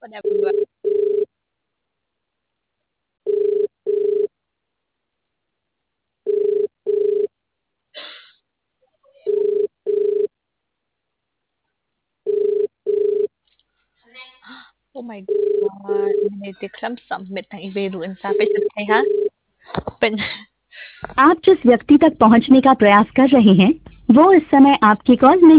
whatever. Oh my God, minitiklap submit ng iba sa akin ha? Open. आप जिस व्यक्ति तक पहुंचने का प्रयास कर रहे हैं वो इस समय आपकी कॉल नहीं